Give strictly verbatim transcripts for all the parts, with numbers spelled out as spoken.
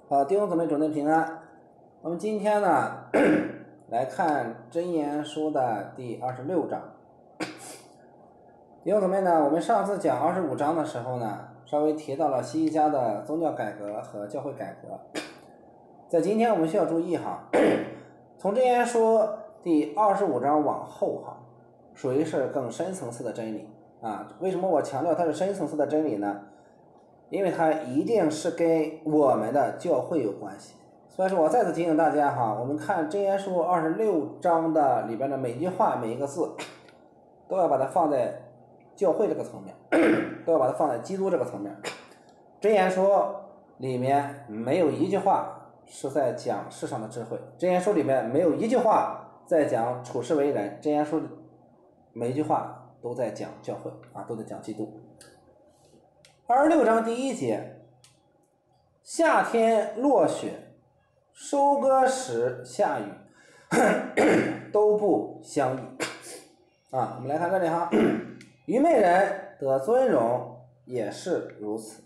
好，弟兄姊妹主内平安。我们今天呢来看箴言书的第二十六章。弟兄姊妹呢，我们上次讲二十五章的时候呢，稍微提到了西西家的宗教改革和教会改革。在今天我们需要注意哈，从箴言书第二十五章往后哈，属于是更深层次的真理啊。为什么我强调它是深层次的真理呢？因为它一定是跟我们的教会有关系。所以说我再次提醒大家哈，我们看箴言书二十六章的里边的每句话每一个字，都要把它放在教会这个层面，都要把它放在基督这个层面。箴言书里面没有一句话是在讲世上的智慧，箴言书里面没有一句话在讲处世为人，箴言书每一句话都在讲教会啊，都在讲基督。二十六章第一节，夏天落雪，收割时下雨，都不相宜啊。我们来看这里哈，愚昧人得尊荣也是如此。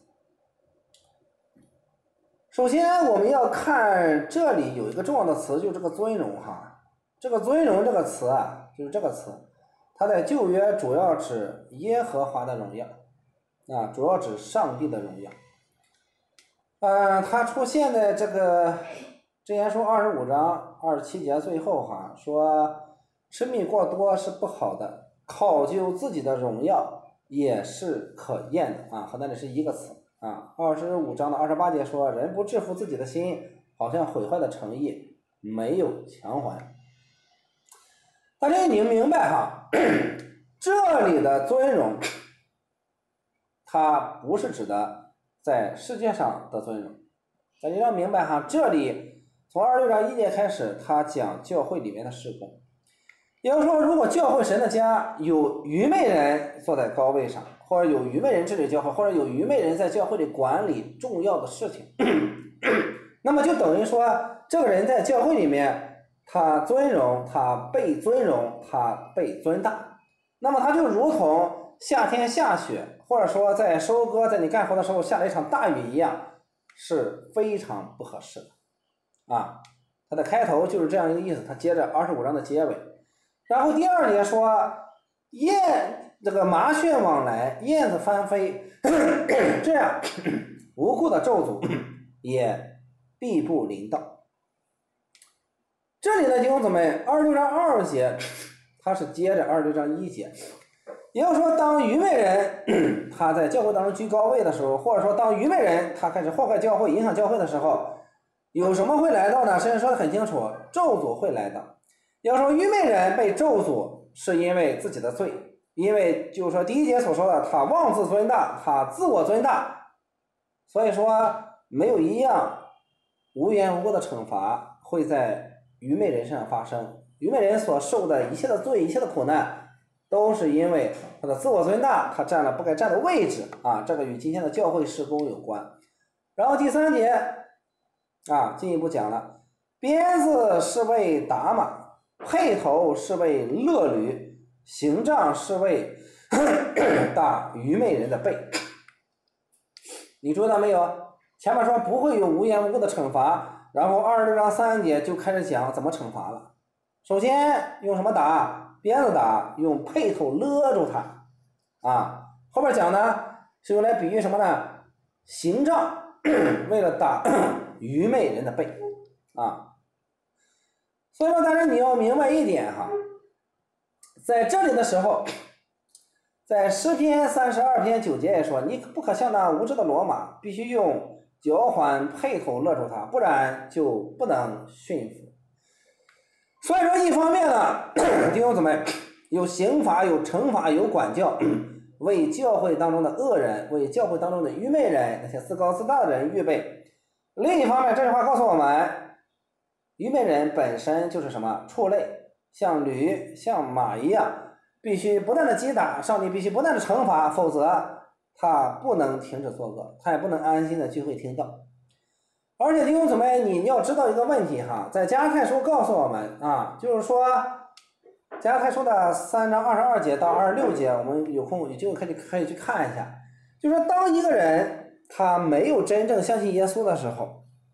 首先我们要看这里有一个重要的词，就是这个尊荣哈。这个尊荣这个词啊，就是这个词，它在旧约主要指耶和华的荣耀啊，主要指上帝的荣耀。嗯，它出现在这个箴言书二十五章二十七节最后哈，说吃蜜过多是不好的，考究自己的荣耀也是可厌的啊，和那里是一个词啊。二十五章的二十八节说，人不制服自己的心，好像毁坏的诚意没有偿还。大家你明白哈，这里的尊荣它不是指的在世界上的尊荣，大家要明白哈，这里从二十六章一节开始，他讲教会里面的事工。也就是说，如果教会神的家有愚昧人坐在高位上，或者有愚昧人治理教会，或者有愚昧人在教会里管理重要的事情，那么就等于说，这个人在教会里面，他尊荣，他被尊荣，他被尊大，那么他就如同夏天下雪，或者说在收割，在你干活的时候下了一场大雨一样，是非常不合适的啊。它的开头就是这样一个意思，它接着二十五章的结尾。然后第二节说，燕这个麻雀往来，燕子翻飞，这样无故的咒诅也必不临到。这里的弟兄姊妹，二十六章二节，它是接着二十六章一节。也就是说，当愚昧人他在教会当中居高位的时候，或者说当愚昧人他开始祸害教会、影响教会的时候，有什么会来到呢？圣经说得很清楚，咒诅会来到。要说愚昧人被咒诅是因为自己的罪，因为就是说第一节所说的，他妄自尊大，他自我尊大，所以说没有一样无缘无故的惩罚会在愚昧人身上发生。愚昧人所受的一切的罪、一切的苦难，都是因为他的自我尊大，他占了不该占的位置啊，这个与今天的教会事工有关。然后第三节啊，进一步讲了，鞭子是为打马，辔头是为勒驴，刑杖是为打愚昧人的背。你注意到没有？前面说不会有无缘无故的惩罚，然后二十六章三节就开始讲怎么惩罚了。首先用什么打？鞭子打，用辔头勒住他啊。后面讲呢是用来比喻什么呢？刑杖为了打愚昧人的背啊。所以说大家你要明白一点哈，在这里的时候，在诗篇三十二篇九节也说，你不可像那无知的骡马，必须用脚环辔头勒住它，不然就不能驯服。所以说一方面呢，弟兄姊妹，有刑罚，有惩罚，有管教，为教会当中的恶人，为教会当中的愚昧人，那些自高自大的人预备。另一方面，这句话告诉我们，愚昧人本身就是什么？畜类，像驴像马一样，必须不断的击打，上帝必须不断的惩罚，否则他不能停止作恶，他也不能安心的聚会听道。而且弟兄姊妹，你要知道一个问题哈，在加拉太书告诉我们啊，就是说加拉太书的三章二十二节到二十六节，我们有空就可以可以去看一下，就是说当一个人他没有真正相信耶稣的时候，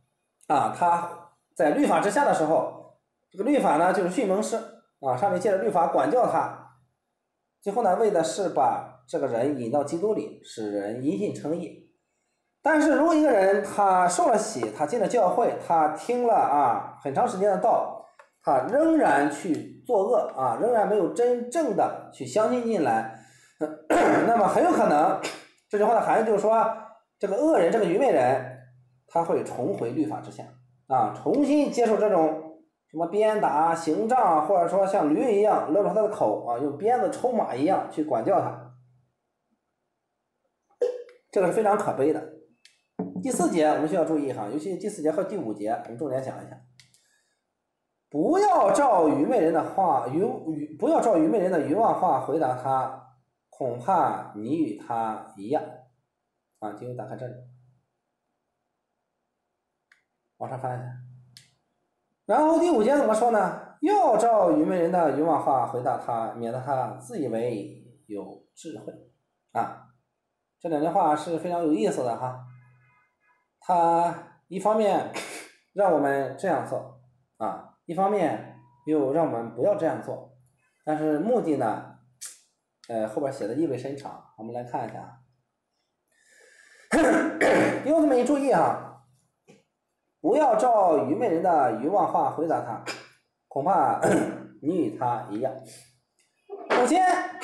啊，他在律法之下的时候，这个律法呢就是训蒙师啊，上面借着律法管教他，最后呢为的是把这个人引到基督里，使人因信称义。但是如果一个人他受了洗，他进了教会，他听了啊很长时间的道，他仍然去作恶啊，仍然没有真正的去相信进来，那么很有可能这句话的含义就是说，这个恶人，这个愚昧人，他会重回律法之下啊，重新接受这种什么鞭打、刑杖，或者说像驴一样勒住他的口啊，用鞭子抽马一样去管教他，这个是非常可悲的。第四节我们需要注意哈，尤其第四节和第五节，我们重点讲一下。不要照愚昧人的话，愚愚不要照愚昧人的愚妄话回答他，恐怕你与他一样。啊，请打开这里，往上翻一下。然后第五节怎么说呢？要照愚昧人的愚妄话回答他，免得他自以为有智慧。啊，这两句话是非常有意思的哈。他一方面让我们这样做啊，一方面又让我们不要这样做，但是目的呢，呃，后边写的意味深长，我们来看一下。弟兄姊妹注意啊，不要照愚昧人的愚妄话回答他，恐怕你与他一样。首先，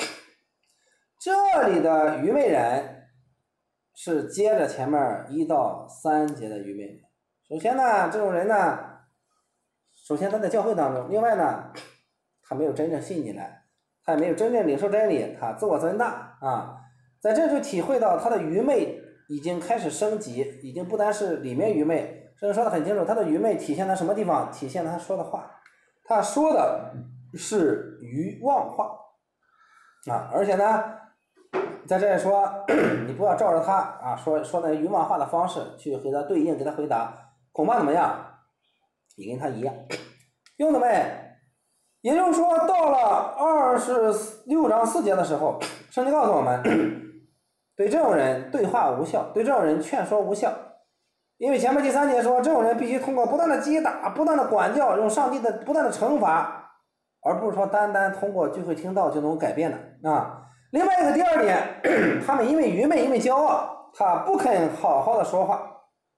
这里的愚昧人是接着前面一到三节的愚昧人。首先呢，这种人呢，首先他在教会当中，另外呢，他没有真正信进来，他也没有真正领受真理，他自我尊大啊，在这就体会到他的愚昧已经开始升级，已经不单是里面愚昧，甚至说的很清楚，他的愚昧体现在什么地方？体现在他说的话，他说的是愚妄话啊，而且呢，在这里说，你不要照着他啊说说那愚妄话的方式去和他对应，给他回答，恐怕怎么样？你跟他一样。兄弟们，也就是说，到了二十六章四节的时候，圣经告诉我们，对这种人对话无效，对这种人劝说无效，因为前面第三节说，这种人必须通过不断的击打、不断的管教，用上帝的不断的惩罚，而不是说单单通过聚会听道就能改变的啊。另外一个第二点，他们因为愚昧，因为骄傲，他不肯好好的说话，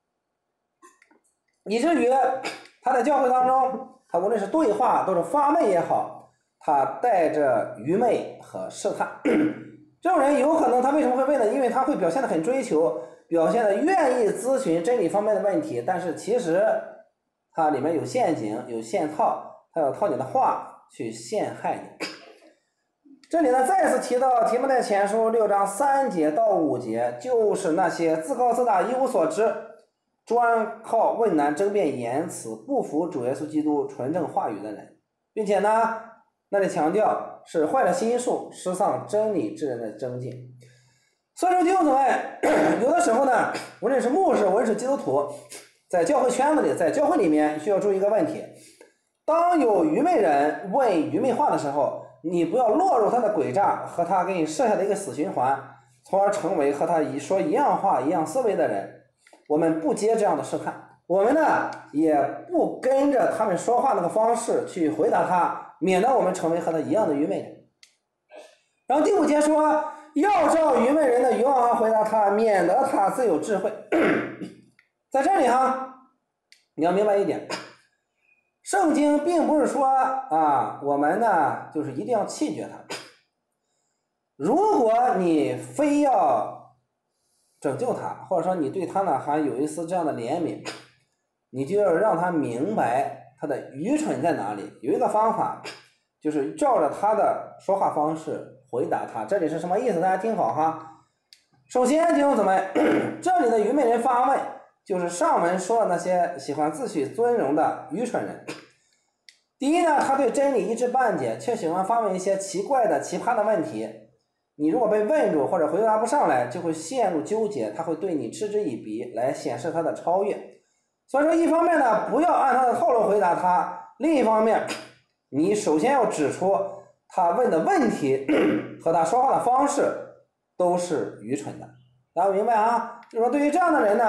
以至于他在教会当中，他无论是对话都是发闷也好，他带着愚昧和试探。这种人有可能他为什么会问呢？因为他会表现得很追求，表现得愿意咨询真理方面的问题，但是其实它里面有陷阱，有陷套，他要套你的话去陷害你。这里呢再次提到提摩太前书六章三节到五节，就是那些自高自大、一无所知，专靠问难争辩言辞，不服主耶稣基督纯正话语的人，并且呢那里强调是坏了心术、失丧真理之人的争竞。所以说弟兄姊妹，有的时候呢，无论是牧师，无论是基督徒，在教会圈子里，在教会里面需要注意一个问题，当有愚昧人问愚昧话的时候，你不要落入他的诡诈和他给你设下的一个死循环，从而成为和他一说一样话一样思维的人。我们不接这样的试探，我们呢也不跟着他们说话那个方式去回答他，免得我们成为和他一样的愚昧人。然后第五节说，要照愚昧人的愚妄话回答他，免得他自有智慧。在这里哈，你要明白一点，圣经并不是说啊，我们呢就是一定要弃绝他。如果你非要拯救他，或者说你对他呢还有一丝这样的怜悯，你就要让他明白他的愚蠢在哪里。有一个方法，就是照着他的说话方式回答他。这里是什么意思？大家听好哈。首先弟兄姊妹，这里的愚昧人发问，就是上文说的那些喜欢自诩尊荣的愚蠢人。第一呢，他对真理一知半解，却喜欢发问一些奇怪的奇葩的问题。你如果被问住或者回答不上来，就会陷入纠结，他会对你嗤之以鼻，来显示他的超越。所以说一方面呢，不要按他的套路回答他，另一方面你首先要指出他问的问题和他说话的方式都是愚蠢的。大家明白啊？就是说对于这样的人呢，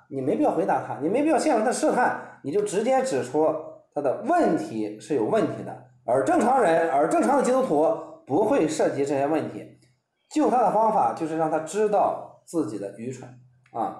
你没必要回答他，你没必要陷入他的试探，你就直接指出他的问题是有问题的。而正常人，而正常的基督徒不会涉及这些问题。救他的方法就是让他知道自己的愚蠢啊。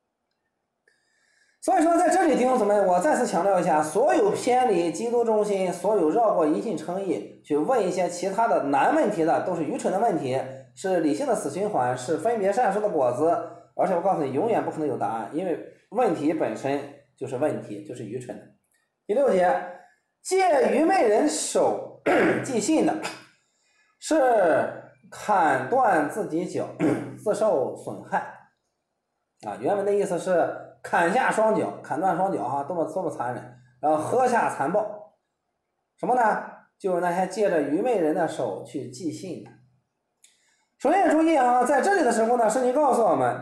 所以说在这里弟兄姊妹，我再次强调一下，所有偏离基督中心，所有绕过因信称义去问一些其他的难问题的，都是愚蠢的问题，是理性的死循环，是分别善恶树的果子。而且我告诉你，永远不可能有答案，因为问题本身就是问题，就是愚蠢的。第六节，借愚昧人手寄信的，是砍断自己脚，自受损害啊。原文的意思是砍下双脚，砍断双脚啊，多么多么残忍，然后喝下残暴。什么呢？就是那些借着愚昧人的手去寄信的。首先注意啊，在这里的时候呢，圣经告诉我们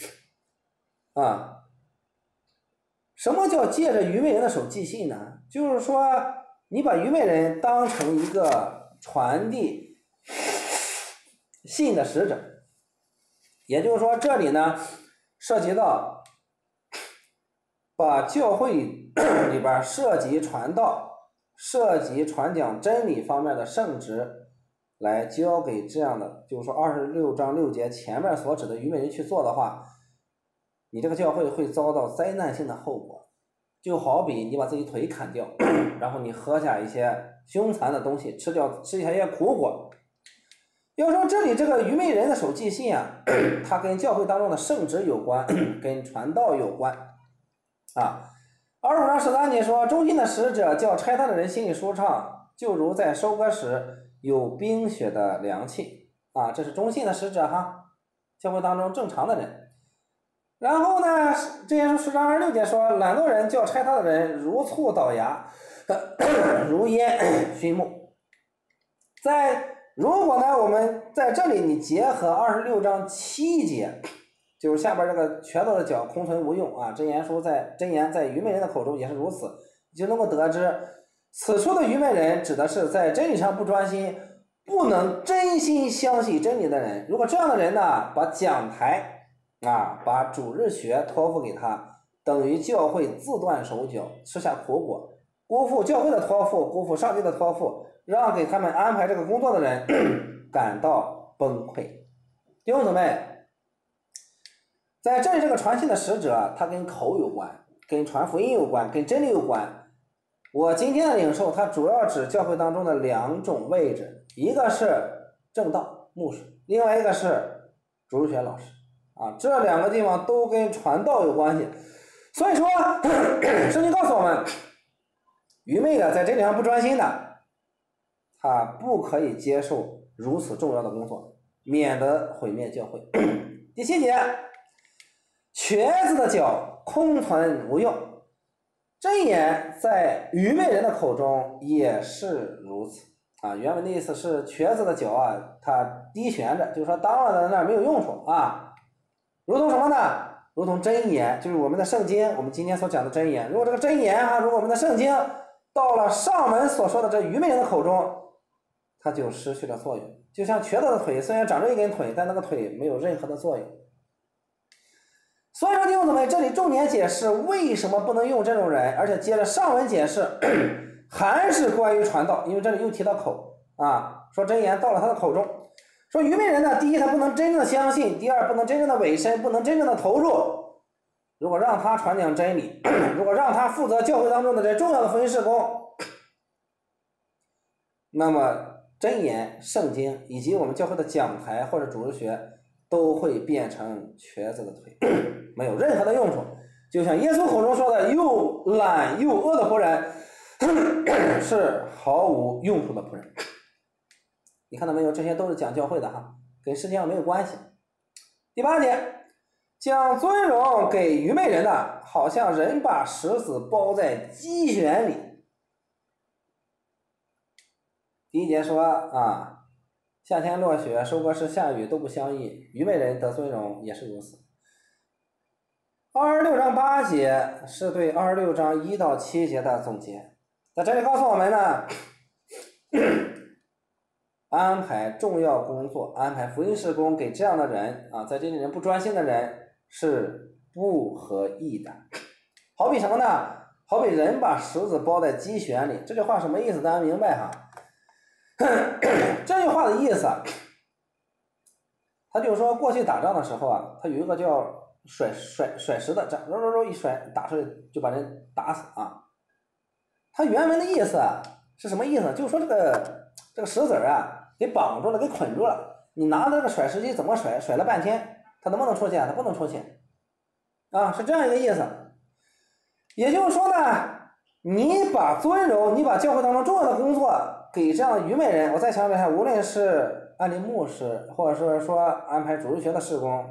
啊，什么叫借着愚昧人的手寄信呢？就是说你把愚昧人当成一个传递信的使者，也就是说这里呢涉及到把教会里边涉及传道、涉及传讲真理方面的圣职来交给这样的，就是说二十六章六节前面所指的愚昧人去做的话，你这个教会会遭到灾难性的后果。就好比你把自己腿砍掉，然后你喝下一些凶残的东西，吃掉吃下一些苦果。要说这里这个愚昧人的手寄信啊，它跟教会当中的圣职有关，跟传道有关啊。二十五章十三节说，忠心的使者叫差他的人心里舒畅，就如在收割时有冰雪的凉气啊。这是忠心的使者哈，教会当中正常的人。然后呢，这些十章二十六节说，懒惰人叫差他的人如醋倒牙，如烟熏目。在如果呢，我们在这里你结合二十六章七节，就是下边这个瘸子的脚空存无用啊，箴言书在箴言在愚昧人的口中也是如此，你就能够得知此处的愚昧人指的是在真理上不专心，不能真心相信真理的人。如果这样的人呢，把讲台啊，把主日学托付给他，等于教会自断手脚，吃下苦果，辜负教会的托付，辜负上帝的托付，让给他们安排这个工作的人感到崩溃。弟兄姊妹，在这里这个传信的使者，他跟口有关，跟传福音有关，跟真理有关。我今天的领受，它主要指教会当中的两种位置，一个是正道牧师，另外一个是主日学老师啊，这两个地方都跟传道有关系。所以说圣经告诉我们，愚昧的在真理上不专心的，他不可以接受如此重要的工作，免得毁灭教会。第七节，瘸子的脚空存无用，箴言在愚昧人的口中也是如此啊。原文的意思是瘸子的脚啊，它低悬着，就是说当了在那儿没有用处啊。如同什么呢？如同箴言，就是我们的圣经，我们今天所讲的箴言。如果这个箴言哈、啊，如果我们的圣经到了上文所说的这愚昧人的口中，它就失去了作用。就像瘸子的腿虽然长着一根腿，但那个腿没有任何的作用。所以说弟兄姊妹，这里重点解释为什么不能用这种人，而且接着上文解释还是关于传道，因为这里又提到口啊，说箴言到了他的口中。说愚昧人呢，第一他不能真正的相信，第二不能真正的委身，不能真正的投入。如果让他传讲真理，如果让他负责教会当中的这重要的福音事工，那么箴言、圣经以及我们教会的讲台或者主日学都会变成瘸子的腿，没有任何的用处。就像耶稣口中说的，又懒又饿的仆人是毫无用处的仆人。你看到没有？这些都是讲教会的哈，跟世界上没有关系。第八节，将尊荣给愚昧人的，好像人把石子包在鸡旋里。第一节说啊，夏天落雪，收割时下雨，都不相应，愚昧人得尊荣也是如此。二十六章八节是对二十六章一到七节的总结，在这里告诉我们呢，安排重要工作，安排福音事工给这样的人啊，在这里人不专心的人是不合意的。好比什么呢？好比人把石子包在鸡旋里，这句话什么意思？大家明白哈？这句话的意思，他就是说过去打仗的时候啊，他有一个叫甩甩甩石的，这揉揉揉一甩，打出来就把人打死啊。他原文的意思是什么意思？就是说这个这个石子啊，给绑住了，给捆住了。你拿着这个甩石机怎么甩？甩了半天，它能不能出去？它不能出去啊，是这样一个意思。也就是说呢，你把尊荣，你把教会当中重要的工作给这样的愚昧人，我再强调一下，无论是安利牧师，或者说说安排主日学的事工，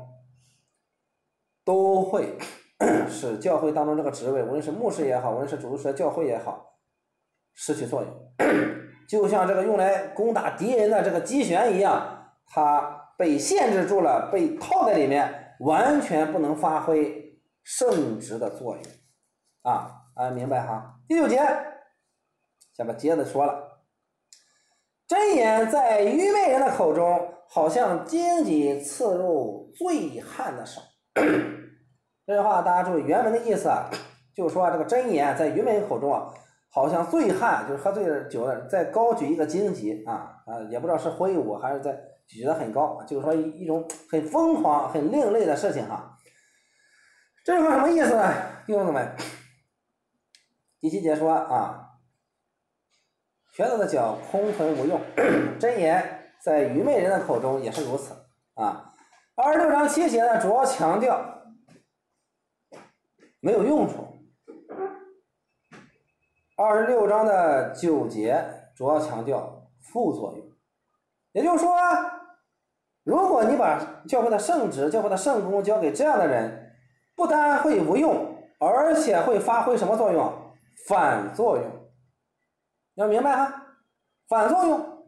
都会使教会当中这个职位，无论是牧师也好，无论是主日学教会也好，失去作用。就像这个用来攻打敌人的这个机旋一样，它被限制住了，被套在里面，完全不能发挥圣职的作用啊！啊，明白哈？第九节，下面接着说了，箴言在愚昧人的口中，好像荆棘刺入醉汉的手。这句话大家注意，原文的意思啊，就是说这个箴言在愚昧人口中啊，好像醉汉，就是喝醉了酒的，在高举一个荆棘啊啊，也不知道是挥舞还是在举得很高，就是说一种很疯狂、很另类的事情哈。这句话什么意思呢？弟兄姊妹，第七节说啊，学者的脚空存无用，箴言在愚昧人的口中也是如此啊。二十六章七节呢，主要强调没有用处。二十六章的九节主要强调副作用，也就是说，如果你把教会的圣职、教会的圣工交给这样的人，不但会无用，而且会发挥什么作用？反作用。要明白哈，反作用。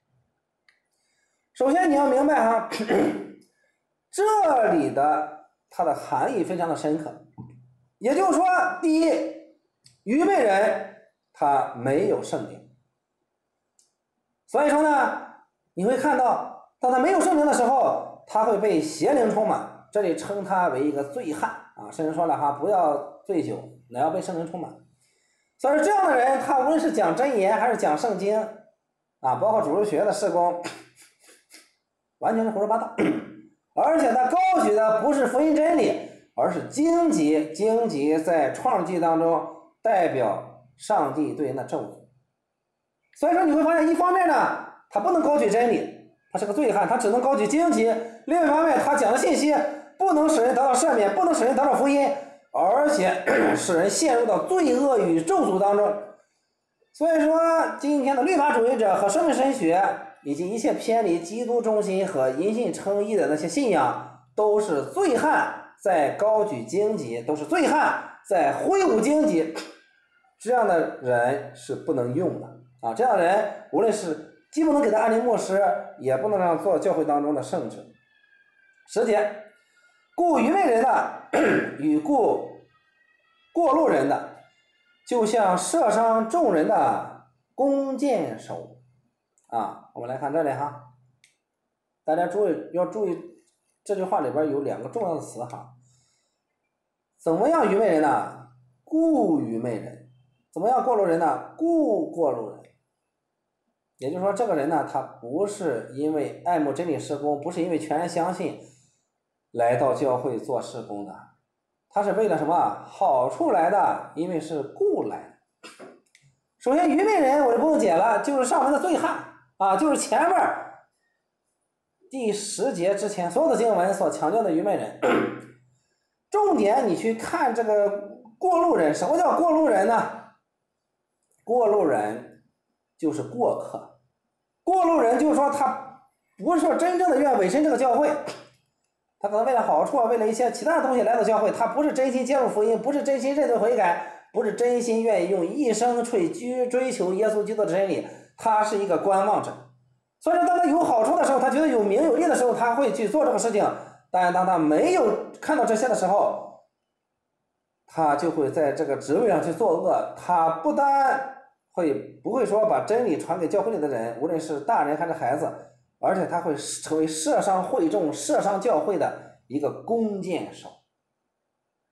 首先你要明白哈，这里的它的含义非常的深刻，也就是说，第一，愚昧人他没有圣灵，所以说呢，你会看到，当他没有圣灵的时候，他会被邪灵充满，这里称他为一个醉汉啊，圣人说了哈，不要醉酒，乃要被圣灵充满。所以说这样的人，他无论是讲箴言还是讲圣经啊，包括主日学的事工，完全是胡说八道，而且他高举的不是福音真理，而是荆棘。荆棘在创世纪当中代表上帝对人的咒诅。所以说你会发现，一方面呢，他不能高举真理，他是个醉汉，他只能高举荆棘；另一方面，他讲的信息不能使人得到赦免，不能使人得到福音，而且使人陷入到罪恶与咒诅当中。所以说，今天的律法主义者和生命神学以及一切偏离基督中心和因信称义的那些信仰，都是醉汉在高举荆棘，都是醉汉在挥舞荆棘。这样的人是不能用的啊！这样的人无论是既不能给他安利牧师，也不能让做教会当中的圣职。十节，故愚昧人的与故过路人的，就像射伤众人的弓箭手啊！我们来看这里哈，大家注意要注意，这句话里边有两个重要的词哈。怎么样愚昧人呢？故愚昧人。怎么样过路人呢？故过路人。也就是说，这个人呢，他不是因为爱慕真理事工，不是因为全然相信来到教会做事工的，他是为了什么好处来的？因为是故来的。首先，愚昧人我就不用解了，就是上文的醉汉啊，就是前面第十节之前所有的经文所强调的愚昧人。重点你去看这个过路人，什么叫过路人呢？过路人就是过客，过路人就是说他不是说真正的愿委身这个教会，他可能为了好处，为了一些其他的东西来到教会，他不是真心接受福音，不是真心认罪悔改，不是真心愿意用一生追追求耶稣基督的真理，他是一个观望者。所以说当他有好处的时候，他觉得有名有利的时候，他会去做这个事情，但是当他没有看到这些的时候，他就会在这个职位上去作恶。他不但会不会说把真理传给教会里的人，无论是大人还是孩子，而且他会成为射伤会众、射伤教会的一个弓箭手。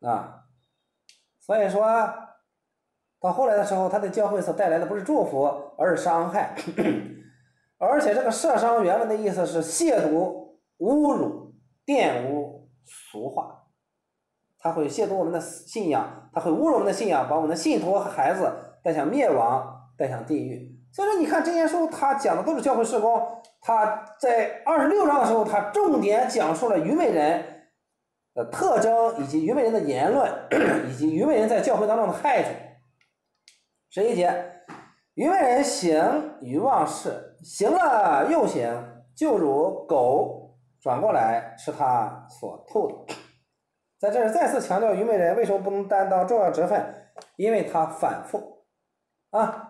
啊。所以说到后来的时候，他对教会所带来的不是祝福，而是伤害。而且这个射伤原文的意思是亵渎、侮辱、玷污、俗化。他会亵渎我们的信仰，他会侮辱我们的信仰，把我们的信徒和孩子带向灭亡，带向地狱。所以说你看箴言书他讲的都是教会事工，他在二十六章的时候，他重点讲述了愚昧人的特征，以及愚昧人的言论，以及愚昧人在教会当中的害处。十一节，愚昧人行愚妄事，行了又行，就如狗转过来吃他所吐的。在这儿再次强调愚昧人为什么不能担当重要职分，因为他反复啊。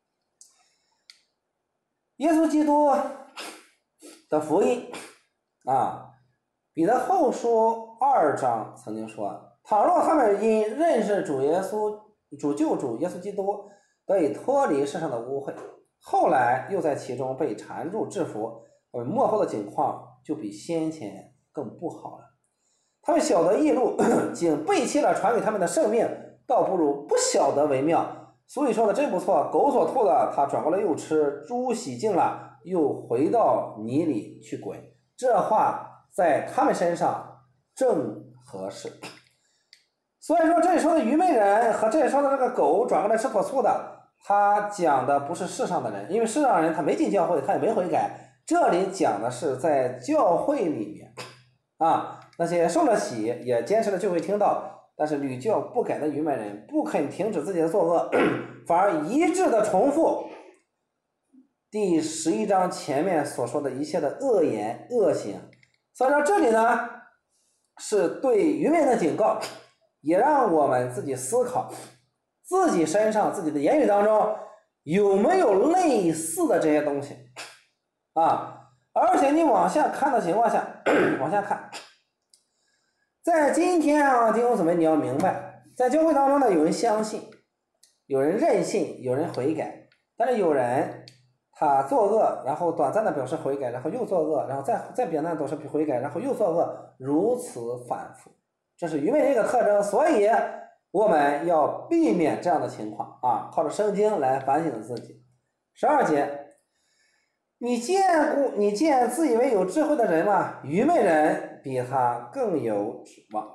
耶稣基督的福音啊，彼得后书二章曾经说，倘若他们因认识主耶稣主救主耶稣基督得以脱离世上的污秽，后来又在其中被缠住制服，我们末后的境况就比先前更不好了。他们晓得义路，竟背弃了传给他们的圣命，倒不如不晓得为妙。所以说的真不错，狗所吐的他转过来又吃，猪洗净了又回到泥里去滚，这话在他们身上正合适。所以说这里说的愚昧人和这里说的这个狗转过来吃所吐的，他讲的不是世上的人，因为世上人他没进教会，他也没悔改，这里讲的是在教会里面啊，那些受了洗也坚持了就会听到，但是屡教不改的愚昧人不肯停止自己的作恶，反而一致的重复第十一章前面所说的一切的恶言恶行。所以说这里呢是对愚昧人的警告，也让我们自己思考自己身上自己的言语当中有没有类似的这些东西啊。而且你往下看的情况下往下看，在今天啊，弟兄姊妹，你要明白，在教会当中呢，有人相信，有人任性，有人悔改，但是有人他作恶，然后短暂的表示悔改，然后又作恶，然后再再短暂的表示悔改，然后又作恶，如此反复，这是愚昧人一个特征。所以我们要避免这样的情况啊，靠着圣经来反省自己。十二节，你见过你见自以为有智慧的人吗？愚昧人比他更有指望。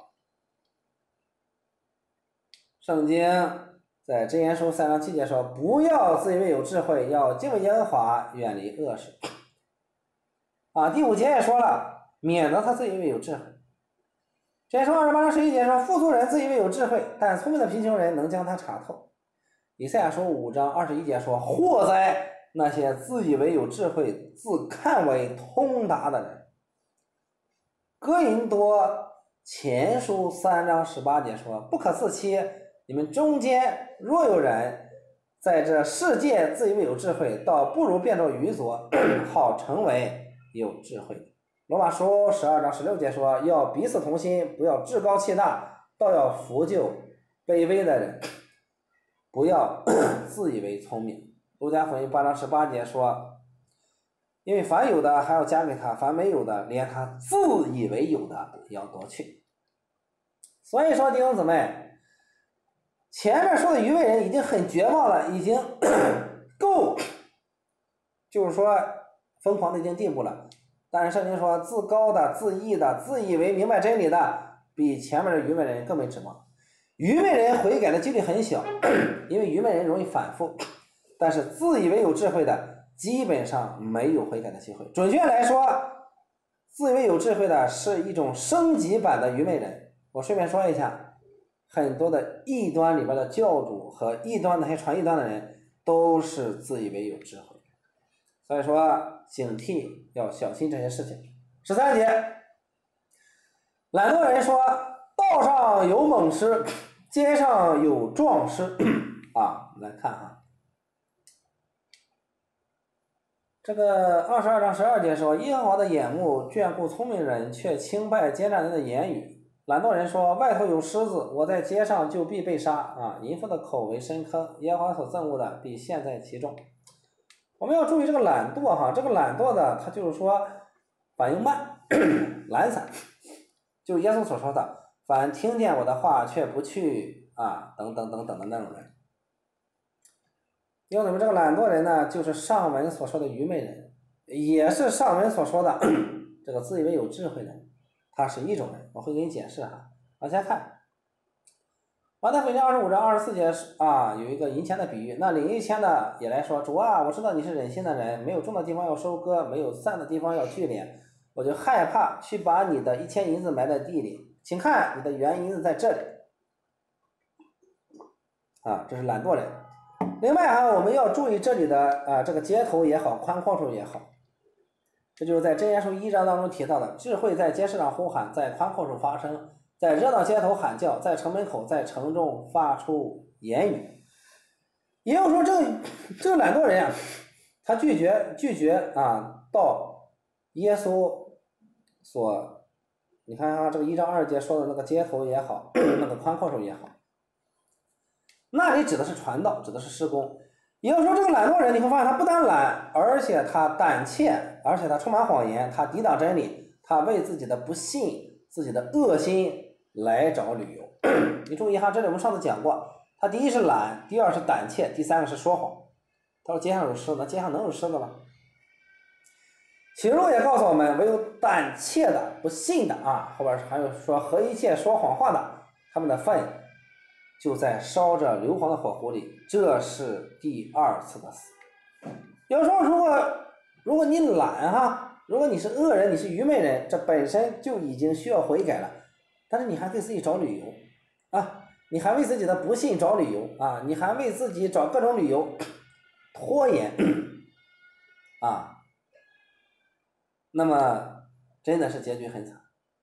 圣经在箴言书三章七节说，不要自以为有智慧，要敬畏耶和华，远离恶事。啊，第五节也说了，免得他自以为有智慧。箴言书二十八章十一节说，富足人自以为有智慧，但聪明的贫穷人能将他查透。以赛亚书五章二十一节说，祸哉那些自以为有智慧、自看为通达的人。哥林多前书三章十八节说，不可自欺，你们中间若有人在这世界自以为有智慧，倒不如变作愚拙，好成为有智慧的。罗马书十二章十六节说，要彼此同心，不要趾高气大，倒要扶救卑微的人，不要自以为聪明。路加福音八章十八节说，因为凡有的还要加给他，凡没有的连他自以为有的也要夺去。所以说弟兄姊妹，前面说的愚昧人已经很绝望了，已经够就是说疯狂的已经地步了。但是圣经说，自高的、自义的、自以为明白真理的，比前面的愚昧人更没指望。愚昧人悔改的几率很小，因为愚昧人容易反复，但是自以为有智慧的基本上没有悔改的机会。准确来说，自以为有智慧的是一种升级版的愚昧人。我顺便说一下，很多的异端里边的教主和异端的那些传异端的人都是自以为有智慧，所以说警惕要小心这些事情。十三节，懒惰人说，道上有猛狮，街上有壮狮啊，来看哈，这个二十二章十二节说，耶和华的眼目眷顾聪明人，却轻拜奸诈人的言语。懒惰人说，外头有狮子，我在街上就必被杀啊！淫妇的口为深坑，耶和华所憎恶的必陷在其中。我们要注意这个懒惰哈，这个懒惰的他就是说反应慢懒散，就是耶稣所说的， 反听见我的话却不去啊，等等等等的那种人。因为我们这个懒惰人呢，就是上文所说的愚昧人，也是上文所说的这个自以为有智慧人，他是一种人。我会给你解释哈。往下看，马太福音二十五章二十四节啊，有一个银钱的比喻。那领一千的也来说，主啊，我知道你是忍心的人，没有种的地方要收割，没有散的地方要聚敛，我就害怕去把你的一千银子埋在地里，请看你的原银子在这里。啊，这是懒惰人。另外哈，我们要注意这里的啊这个街头也好，宽阔处也好，这就是在箴言书一章当中提到的，智慧在街市上呼喊，在宽阔处发声，在热闹街头喊叫，在城门口，在城中发出言语。也就是说，这个这个懒惰人啊，他拒绝拒绝啊到耶稣所，你看啊，这个一章二节说的那个街头也好，那个宽阔处也好。那里指的是传道，指的是施工。也就是说，这个懒惰人你会发现他不但懒，而且他胆怯，而且他充满谎言，他抵挡真理，他为自己的不信、自己的恶心来找理由。你注意一下，这里我们上次讲过，他第一是懒，第二是胆怯，第三个是说谎。他说街上有狮子，那街上能有狮子吗？启示录也告诉我们，唯有胆怯的、不信的啊，后边还有说和一切说谎话的，他们的份就在烧着硫磺的火湖里，这是第二次的死。有时候如果如果你懒哈，如果你是恶人，你是愚昧人，这本身就已经需要悔改了，但是你还给自己找理由啊，你还为自己的不信找理由啊，你还为自己找各种理由拖延啊，那么真的是结局很惨。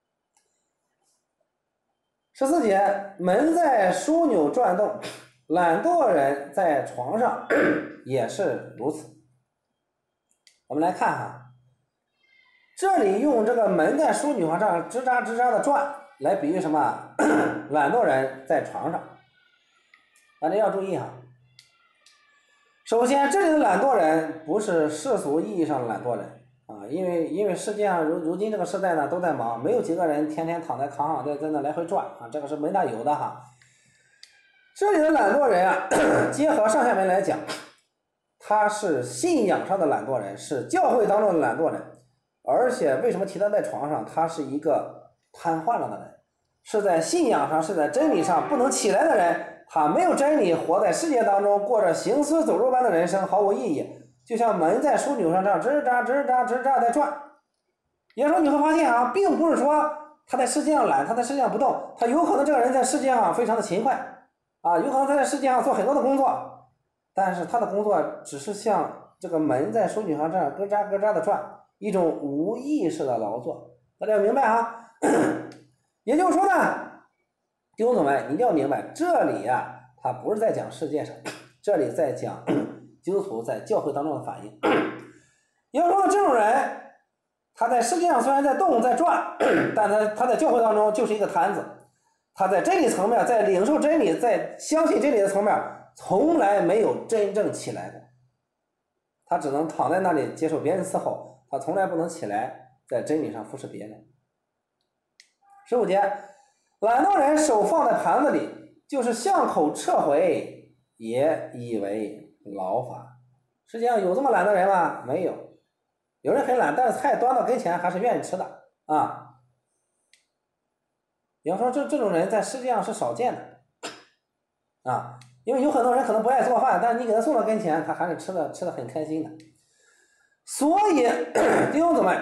十四节，门在枢纽转动，懒惰人在床上也是如此。我们来看哈，这里用这个门在枢纽上吱喳吱喳的转来比喻什么？懒惰人在床上。大家要注意哈。首先，这里的懒惰人不是世俗意义上的懒惰人啊，因为因为世界上如如今这个时代呢都在忙，没有几个人天天躺在炕上在在那来回转啊，这个是没大有的哈。这里的懒惰人啊，结合上下文来讲，他是信仰上的懒惰人，是教会当中的懒惰人，而且为什么提他在床上？他是一个瘫痪了的人，是在信仰上，是在真理上不能起来的人，他没有真理，活在世界当中，过着行尸走肉般的人生，毫无意义。就像门在枢纽上这样吱喳吱喳吱喳在转。有时候你会发现啊，并不是说他在世界上懒，他在世界上不动，他有可能这个人在世界上非常的勤快啊，有可能他在世界上做很多的工作，但是他的工作只是像这个门在枢纽上这样咯喳咯喳的转，一种无意识的劳作。大家要明白啊。也就是说呢，弟兄姊妹，你一定要明白，这里啊，他不是在讲世界上，这里在讲基督徒在教会当中的反应。也就是说，这种人他在世界上虽然在动在转，但他他在教会当中就是一个坛子，他在真理层面，在领受真理，在相信真理的层面，从来没有真正起来过。他只能躺在那里接受别人伺候，他从来不能起来在真理上服侍别人。十五节，懒惰人手放在盘子里，就是巷口撤回，也以为劳乏。世界上有这么懒的人吗？没有。有人很懒，但是菜端到跟前还是愿意吃的啊。比方说这这种人在世界上是少见的啊，因为有很多人可能不爱做饭，但是你给他送到跟前，他还是吃的吃的很开心的。所以弟兄姊妹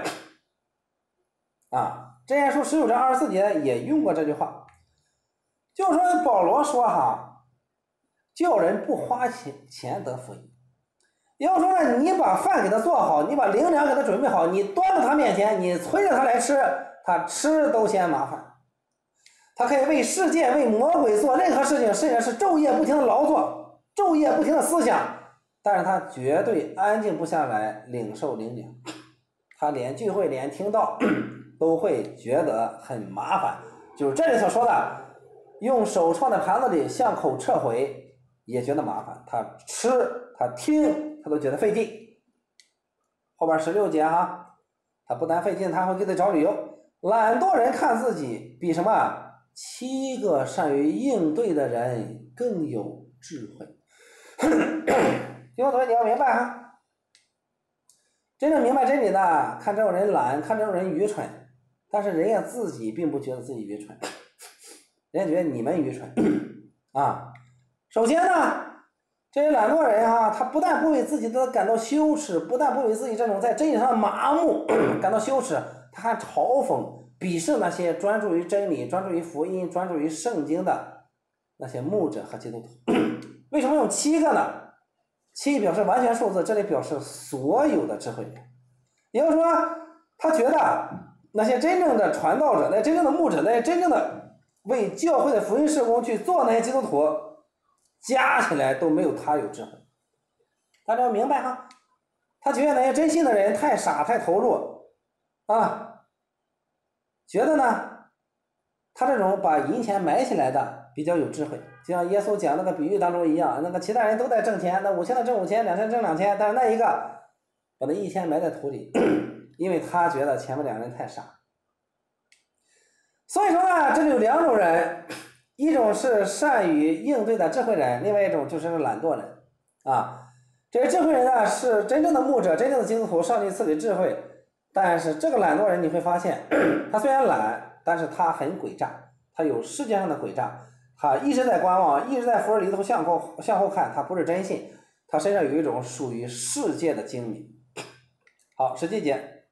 啊，箴言书十九章二十四节也用过这句话，就是说保罗说哈，叫人不花钱钱得福音。也就是说呢，你把饭给他做好，你把灵粮给他准备好，你端到他面前，你催着他来吃，他吃都嫌麻烦。他可以为世界为魔鬼做任何事情，甚至是昼夜不停的劳作，昼夜不停的思想，但是他绝对安静不下来领受灵粮，他连聚会连听到都会觉得很麻烦。就是这里所说的用手放在盘子里向口撤回也觉得麻烦，他吃他听他都觉得费劲。后边十六节哈，他不但费劲，他会给他找理由。懒惰人看自己比什么七个善于应对的人更有智慧。弟兄同学，你要明白哈，真正明白真理的，看这种人懒，看这种人愚蠢，但是人家自己并不觉得自己愚蠢，人家觉得你们愚蠢啊。首先呢，这些懒惰人哈、啊，他不但不为自己的感到羞耻，不但不为自己这种在真理上的麻木感到羞耻，他还嘲讽、鄙视那些专注于真理、专注于福音、专注于圣经的那些牧者和基督徒。为什么用七个呢？七表示完全数字，这里表示所有的智慧人。也就是说，他觉得那些真正的传道者、那些真正的牧者、那些真正的为教会的福音事工去做那些基督徒，加起来都没有他有智慧。大家要明白哈，他觉得那些真信的人太傻太投入啊，觉得呢他这种把银钱埋起来的比较有智慧，就像耶稣讲那个比喻当中一样，那个其他人都在挣钱，那五千的挣五千，两千挣两千，但是那一个把那一千埋在土里，因为他觉得前面两人太傻。所以说呢，这里有两种人，一种是善于应对的智慧人，另外一种就是懒惰人啊。这些智慧人呢是真正的牧者，真正的基督徒，上帝赐给智慧，但是这个懒惰人你会发现，他虽然懒，但是他很诡诈，他有世界上的诡诈，他一直在观望，一直在福尔里头向后向后看，他不是真信，他身上有一种属于世界的精明。好，十七节，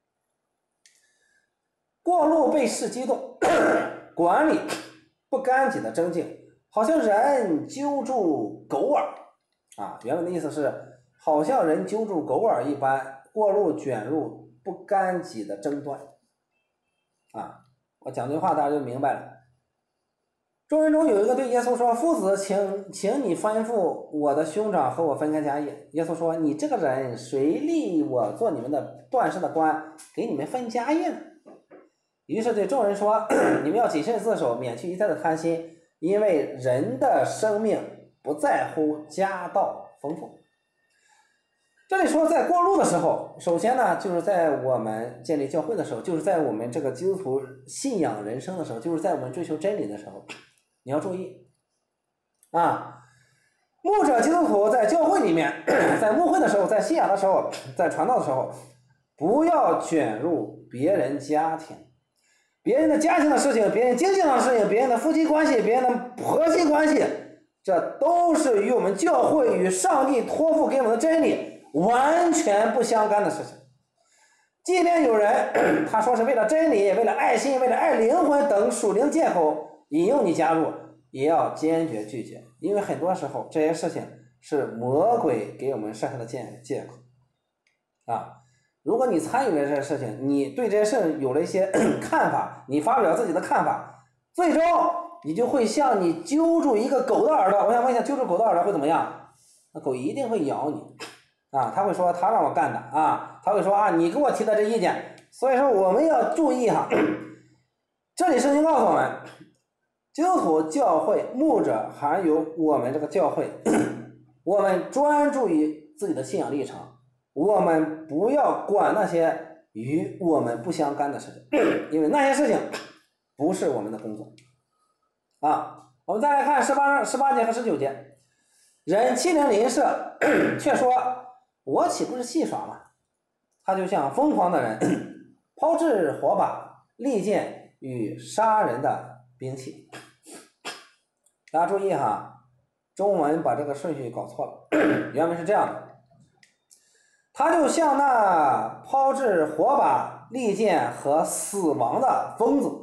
过路被事激动，管理不干己的争竞，好像人揪住狗耳啊，原文的意思是好像人揪住狗耳一般，过路卷入不干己的争端啊。我讲这话大家就明白了。众人中有一个对耶稣说，夫子，请请你吩咐我的兄长和我分开家业。耶稣说，你这个人谁立我做你们的断事的官，给你们分家业呢？于是对众人说，你们要谨慎自守，免去一切的贪心，因为人的生命不在乎家道丰富。这里说在过路的时候，首先呢就是在我们建立教会的时候，就是在我们这个基督徒信仰人生的时候，就是在我们追求真理的时候，你要注意啊，牧者基督徒在教会里面，在牧会的时候，在信仰的时候，在传道的时候，不要卷入别人家庭，别人的家庭的事情，别人经济上的事情，别人的夫妻关系，别人的婆媳关系，这都是与我们教会与上帝托付给我们的真理完全不相干的事情。即便有人他说是为了真理，为了爱心，为了爱灵魂等属灵借口引诱你加入，也要坚决拒绝，因为很多时候这些事情是魔鬼给我们设下的借借口啊。如果你参与了这些事情，你对这些事情有了一些看法，你发表自己的看法，最终你就会像你揪住一个狗的耳朵。我想问一下，揪住狗的耳朵会怎么样？那狗一定会咬你啊，他会说他让我干的啊，他会说啊你给我提的这意见。所以说我们要注意哈，这里圣经告诉我们，基督徒教会牧者还有我们这个教会，我们专注于自己的信仰立场，我们不要管那些与我们不相干的事情，因为那些事情不是我们的工作啊。我们再来看十八十八节和十九节，人欺凌邻舍，却说我岂不是戏耍吗？他就像疯狂的人，抛掷火把、利剑与杀人的兵器。大家注意哈，中文把这个顺序搞错了，原文是这样的，他就像那抛掷火把、利剑和死亡的疯子。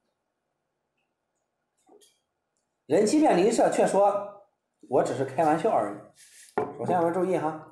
人欺骗邻舍，却说我只是开玩笑而已。首先我们注意哈，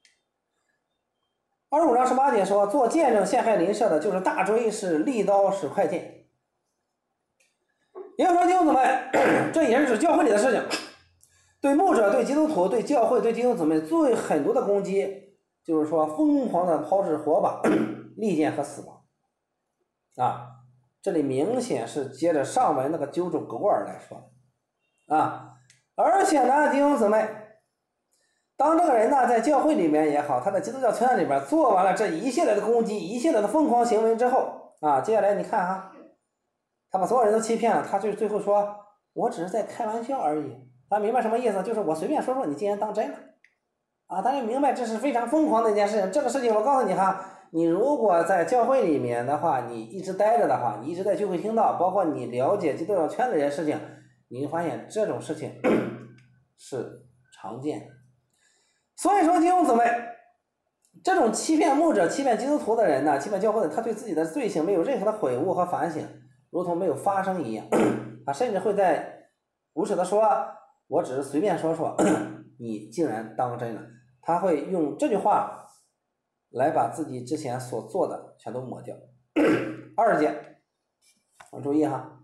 二十五章十八节说，做见证陷害邻舍的，就是大锥是利刀是快剑。也就是说，弟兄姊妹，这也是指教会里的事情。对牧者、对基督徒、对教会、对弟兄姊妹最狠毒的攻击，就是说疯狂的抛掷火把、利剑和死亡啊。这里明显是接着上文那个揪住狗耳来说的啊。而且呢，弟兄姊妹，当这个人呢在教会里面也好，他在基督教圈里边做完了这一系列的攻击、一系列的疯狂行为之后啊，接下来你看哈， 他把所有人都欺骗了，他就最后说我只是在开玩笑而已。他明白什么意思？就是我随便说说，你竟然当真了啊！他就明白这是非常疯狂的一件事情。这个事情我告诉你哈，你如果在教会里面的话，你一直待着的话，你一直在聚会听到，包括你了解基督教圈的这些事情，你会发现这种事情是常见的。所以说弟兄姊妹，这种欺骗牧者、欺骗基督徒的人呢，欺骗教会的，他对自己的罪行没有任何的悔悟和反省，如同没有发生一样。他甚至会在无耻的说我只是随便说说，你竟然当真了。他会用这句话来把自己之前所做的全都抹掉。二十节我们注意哈，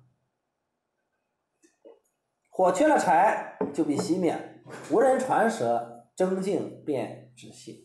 火缺了柴就必熄灭，无人传舌，争竞便止息。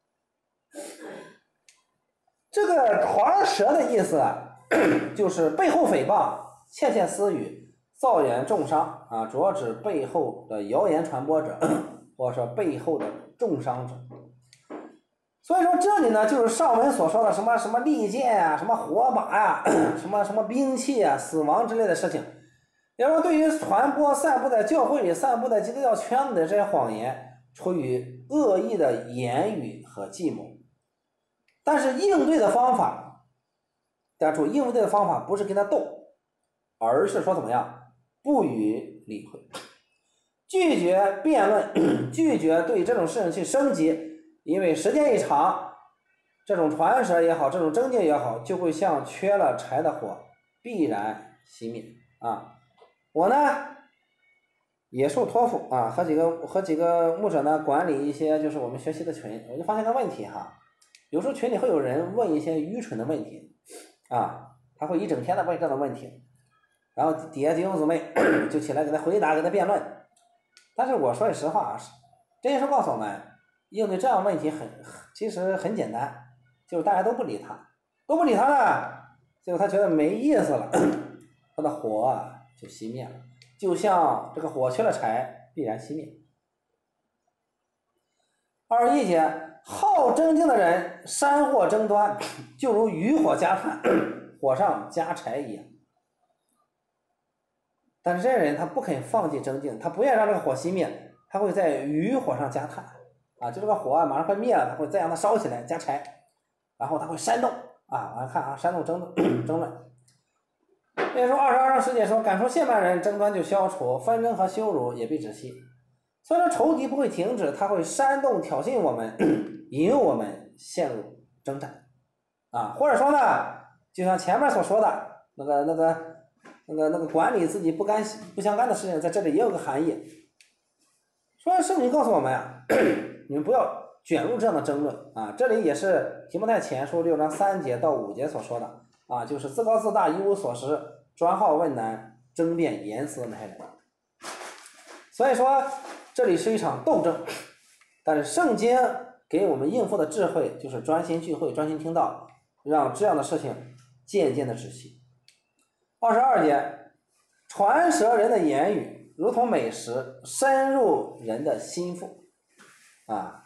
这个传舌的意思啊，就是背后诽谤、窃窃私语、造言重伤啊，主要指背后的谣言传播者，或者说背后的重伤者。所以说这里呢，就是上文所说的什么什么利剑啊，什么火把呀、啊，什么什么兵器啊，死亡之类的事情。也就是说，对于传播、散布在教会里、散布在基督教圈子的这些谎言，出于恶意的言语和计谋。但是应对的方法，大家注意，应对的方法不是跟他斗，而是说怎么样，不予理会，拒绝辩论，拒绝对这种事情去升级，因为时间一长，这种传舌也好，这种争竞也好，就会像缺了柴的火，必然熄灭啊。我呢也受托付啊，和几个和几个牧者呢管理一些就是我们学习的群，我就发现个问题哈。有时候群里会有人问一些愚蠢的问题啊，他会一整天的问这种问题，然后底下弟兄姊妹就起来给他回答，给他辩论。但是我说句实话啊，这件事告诉我们，应对这样的问题很其实很简单，就是大家都不理他，都不理他了，最后他觉得没意思了，他的火啊就熄灭了，就像这个火缺了柴，必然熄灭。二十一节。好争竞的人煽惑争端，就如渔火加炭，火上加柴一样。但是这人他不肯放弃争竞，他不愿意让这个火熄灭，他会在渔火上加炭啊，就这个火啊马上快灭了，他会再让它烧起来加柴，然后他会煽动啊，我们看啊，煽动争争论。所以说二十二章十节说，感受谢曼人，争端就消除，纷争和羞辱也必止息。所以说仇敌不会停止，他会煽动挑衅我们，引诱我们陷入征战啊，或者说呢，就像前面所说的那个那个那个那个管理自己不干不相干的事情，在这里也有个含义。所以圣经告诉我们啊，你们不要卷入这样的争论啊，这里也是提摩太前书六章三节到五节所说的啊，就是自高自大，一无所识，专好问难，争辩言辞的那些人。所以说这里是一场斗争，但是圣经给我们应付的智慧就是专心聚会，专心听道，让这样的事情渐渐的止息。二十二节，传舌人的言语如同美食，深入人的心腹啊。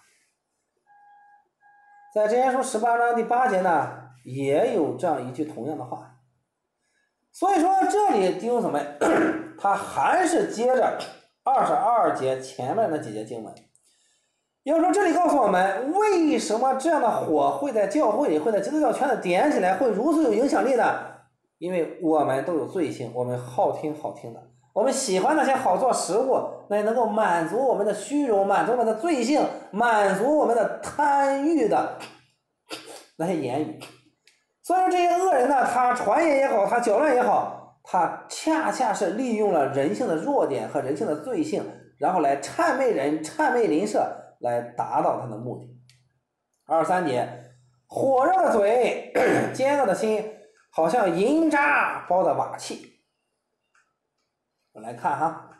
在箴言书十八章第八节呢，也有这样一句同样的话。所以说这里弟兄姊妹，他还是接着二十二节前面的几节经文。要说这里告诉我们，为什么这样的火会在教会里，会在基督教圈子点起来，会如此有影响力呢？因为我们都有罪性，我们好听好听的，我们喜欢那些好做食物，那也能够满足我们的虚荣，满足我们的罪性，满足我们的贪欲的那些言语。所以说这些恶人呢，他传言也好，他搅乱也好，他恰恰是利用了人性的弱点和人性的罪性，然后来谄媚人，谄媚邻舍，来达到他的目的。二十三节，火热的嘴，尖恶的心，好像银渣包的瓦器。我来看哈，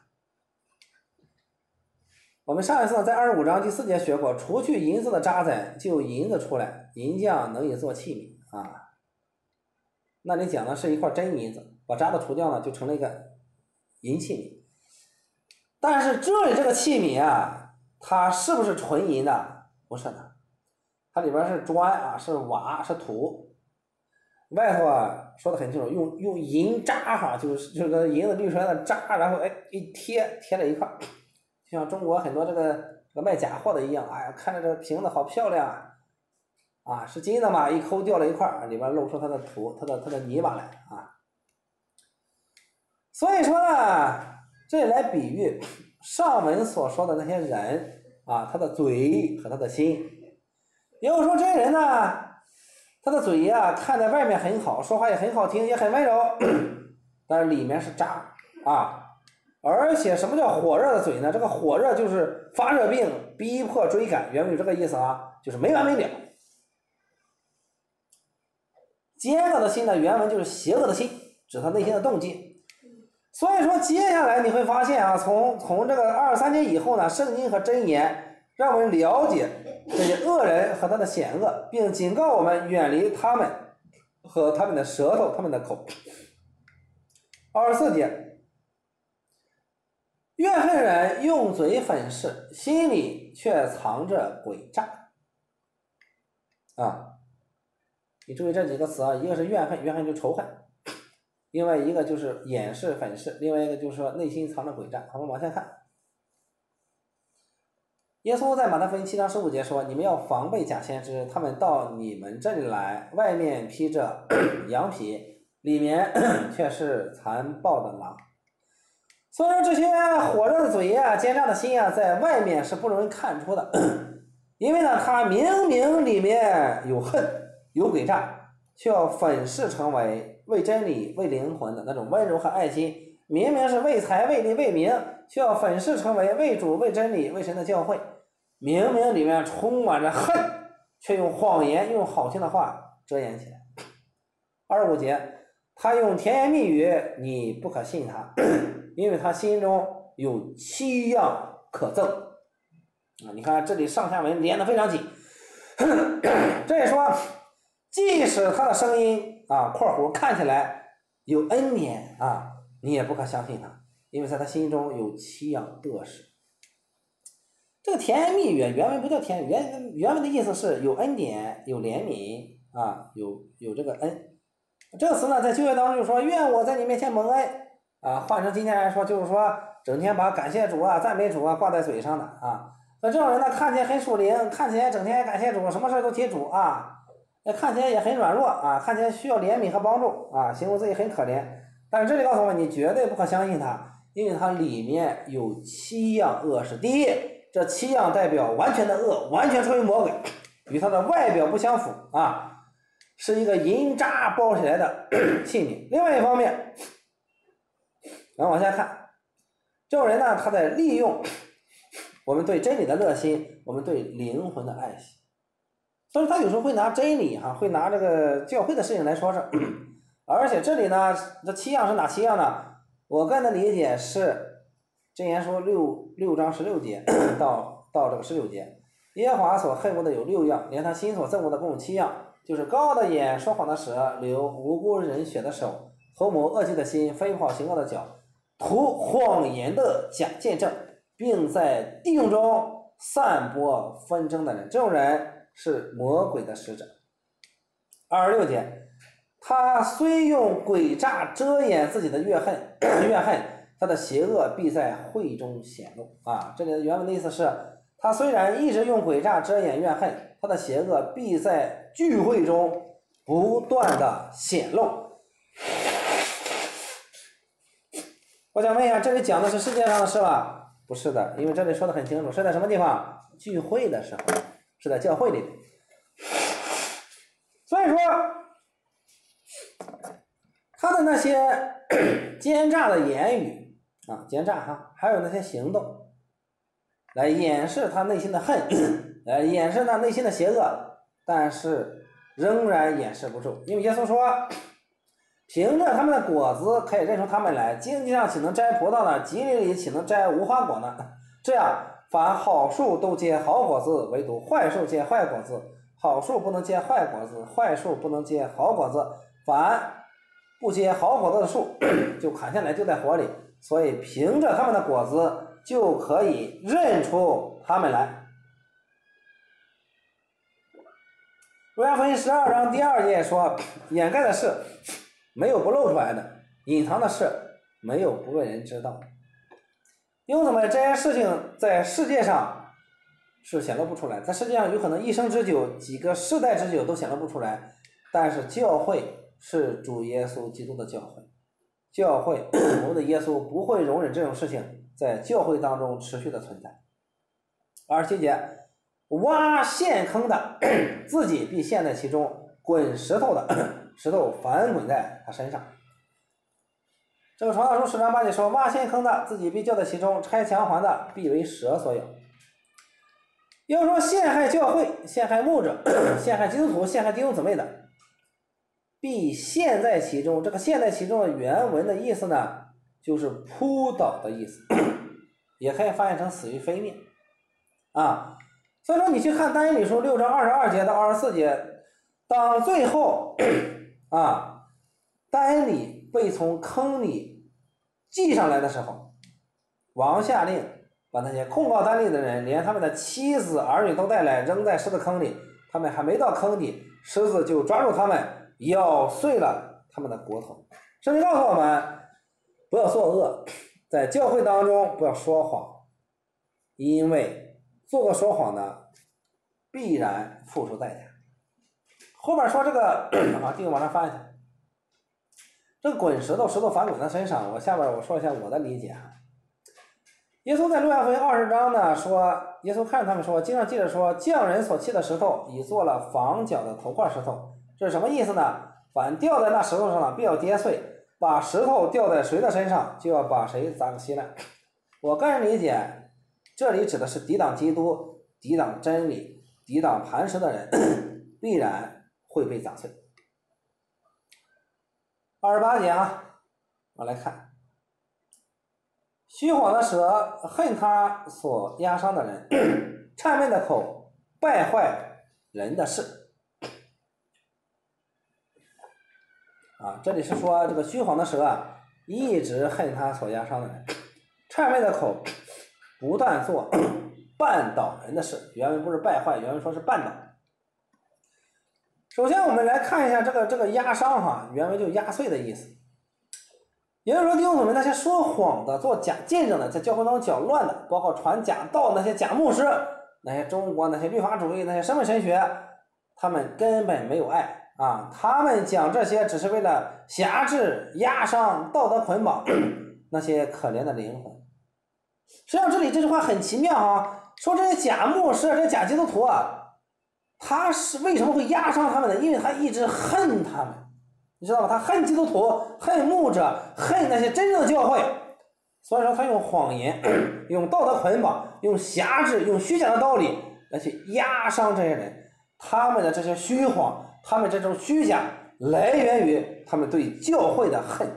我们上一次在二十五章第四节学过，除去银子的渣滓，就有银子出来，银匠能以做器皿啊。那里讲的是一块真银子，把渣子除掉呢，就成了一个银器皿。但是这里这个器皿啊，它是不是纯银的？不是的，它里边是砖啊，是瓦，是土。 外头啊说的很清楚，用用银渣哈，就是就是个银子滤出来的渣，然后哎一贴贴在一块，就像中国很多这个这个卖假货的一样，哎呀，看着这瓶子好漂亮啊，啊是金的嘛，一抠掉了一块，里边露出它的土，它的它的泥巴来啊。所以说呢，这里来比喻上文所说的那些人啊，他的嘴和他的心。也就是说，这些人呢，他的嘴呀、啊，看在外面很好，说话也很好听，也很温柔，但是里面是渣啊。而且什么叫火热的嘴呢？这个火热就是发热病，逼迫追赶，原文有这个意思啊，就是没完没了。奸恶的心呢，原文就是邪恶的心，指他内心的动机。所以说，接下来你会发现啊，从从这个二十三节以后呢，圣经和箴言让我们了解这些恶人和他的险恶，并警告我们远离他们和他们的舌头、他们的口。二十四节，怨恨人用嘴粉饰，心里却藏着诡诈。啊，你注意这几个词啊，一个是怨恨，怨恨就仇恨。另外一个就是掩饰粉饰，另外一个就是说内心藏着诡诈。我们往下看，耶稣在马太福音七章十五节说：“你们要防备假先知，他们到你们这里来，外面披着羊皮，里面却是残暴的狼。”所以说这些火热的嘴啊、奸诈的心啊，在外面是不容易看出的，因为呢，他明明里面有恨、有诡诈，却要粉饰成为为真理、为灵魂的那种温柔和爱心，明明是为财、为利、为名，却要粉饰成为为主、为真理、为神的教会。明明里面充满着恨，却用谎言、用好听的话遮掩起来。二十五节，他用甜言蜜语，你不可信他，因为他心中有七样可憎。啊，你看这里上下文连得非常紧。这也说，即使他的声音啊，括弧看起来有恩典啊，你也不可相信他，因为在他心中有七样恶事。这个甜言蜜语原文不叫甜言，原原文的意思是有恩典、有怜悯啊，有有这个恩。这个词呢，在旧约当中就说愿我在你面前蒙恩啊，换成今天来说就是说整天把感谢主啊、赞美主啊挂在嘴上的啊。那这种人呢，看起来很属灵，看起来整天感谢主，什么事都提主啊。那看起来也很软弱啊，看起来需要怜悯和帮助啊，形容自己很可怜。但是这里告诉我们，你绝对不可相信他，因为他里面有七样恶事。第一，这七样代表完全的恶，完全出于魔鬼，与他的外表不相符啊，是一个银渣包起来的器皿。另外一方面，然后往下看，这种人呢，他在利用我们对真理的热心，我们对灵魂的爱惜。所以他有时候会拿真理哈，会拿这个教会的事情来说事。而且这里呢，这七样是哪七样呢？我个人的理解是，箴言书六六章十六节到到这个十六节，耶和华所恨恶的有六样，连他心所憎恶的共有七样，就是高傲的眼、说谎的舌、流无辜人血的手、图谋恶计的心、飞跑行恶的脚、图谎言的假见证，并在弟兄中散播纷争的人。这种人是魔鬼的使者。二十六节，他虽用诡诈遮掩自己的怨恨，怨恨他的邪恶必在会中显露啊。这里的原文的意思是，他虽然一直用诡诈遮掩怨恨，他的邪恶必在聚会中不断的显露。我想问一下，这里讲的是世界上的事吧？不是的，因为这里说的很清楚，是在什么地方？聚会的时候，是在教会里面。所以说，他的那些奸诈的言语啊，奸诈哈，还有那些行动，来掩饰他内心的恨，来掩饰他内心的邪恶，但是仍然掩饰不住，因为耶稣说，凭着他们的果子可以认出他们来，荆棘上岂能摘葡萄呢？棘里里岂能摘无花果呢？这样，凡好树都结好果子，唯独坏树结坏果子。好树不能结坏果子，坏树不能结好果子。凡不结好果子的树，就砍下来丢在火里。所以凭着他们的果子，就可以认出他们来。 路加福音十二章第二节说，掩盖的事没有不露出来的，隐藏的事没有不被人知道。因为什么？这些事情在世界上是显露不出来，在世界上有可能一生之久、几个世代之久都显露不出来，但是教会是主耶稣基督的教会，教会我们的耶稣不会容忍这种事情在教会当中持续的存在。二十七节，挖陷坑的自己必陷在其中，滚石头的石头反滚在他身上。这个传道书十章八节说，挖陷坑的自己必掉在其中，拆墙环的必为蛇所咬。要说陷害教会、陷害牧者、陷害基督徒、陷害弟兄姊妹的，必陷在其中。这个陷在其中的原文的意思呢，就是扑倒的意思，也可以翻译成死于非命啊。所以说你去看但以理书六章二十二节到二十四节，当最后啊但以理被从坑里记上来的时候，王下令把那些控告但以理的人连他们的妻子儿女都带来，扔在狮子坑里。他们还没到坑里，狮子就抓住他们，咬碎了他们的骨头。圣经告诉我们，不要作恶，在教会当中不要说谎，因为做过说谎的必然付出代价。后面说这个啊，继续往上翻一下，这个滚石头，石头反滚在身上。我下边我说一下我的理解啊。耶稣在路加福音二十章呢说，耶稣看着他们说，经上记着说，匠人所砌的石头已做了房角的头块石头。这是什么意思呢？凡掉在那石头上的必要跌碎，把石头掉在谁的身上，就要把谁砸个稀烂。我个人理解，这里指的是抵挡基督、抵挡真理、抵挡磐石的人必然会被砸碎。二十八节啊，我来看，虚谎的舌恨他所压伤的人，谄媚的口败坏人的事。啊，这里是说这个虚谎的舌啊，一直恨他所压伤的人，谄媚的口不断做绊倒人的事。原文不是败坏，原文说是绊倒。首先我们来看一下这个这个压伤哈，原文就压碎的意思。也就是说，弟兄姊妹，那些说谎的、做假见证的，在教会当中搅乱的，包括传假道那些假牧师，那些中国那些律法主义、那些身份神学，他们根本没有爱啊！他们讲这些只是为了辖制、压伤、道德捆绑那些可怜的灵魂。实际上，这里这句话很奇妙啊，说这些假牧师、这些假基督徒啊，他是为什么会压伤他们呢？因为他一直恨他们。你知道吗？他恨基督徒，恨牧者，恨那些真正的教会，所以说他用谎言、用道德捆绑、用辖制、用虚假的道理来去压伤这些人。他们的这些虚谎，他们这种虚假，来源于他们对教会的恨。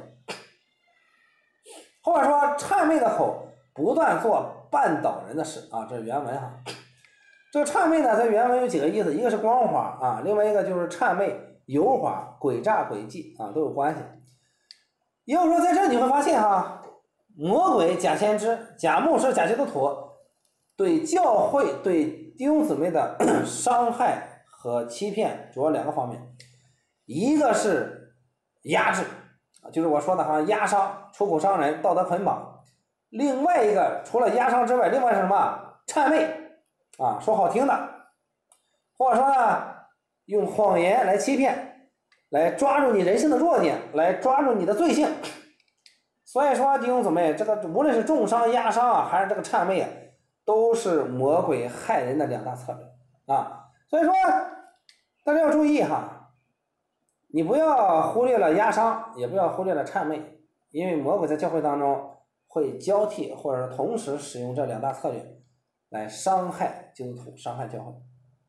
后面说谄媚的口不断做绊倒人的事啊，这是原文哈。这个谄媚呢，在原文有几个意思，一个是光滑啊，另外一个就是谄媚、油滑、诡诈、诡计啊，都有关系。也就是说，在这你会发现哈，魔鬼、假先知、假牧师、假基督徒对教会、对弟兄姊妹的伤害和欺骗，主要两个方面，一个是压制，就是我说的哈，压伤、出口伤人、道德捆绑；另外一个除了压伤之外，另外是什么？谄媚啊，说好听的，或者说呢，用谎言来欺骗，来抓住你人性的弱点，来抓住你的罪性。所以说弟兄姊妹，这个无论是重伤、压伤啊，还是这个谄媚啊，都是魔鬼害人的两大策略啊。所以说大家要注意哈，你不要忽略了压伤，也不要忽略了谄媚，因为魔鬼在教会当中会交替或者同时使用这两大策略来伤害基督徒，伤害教会。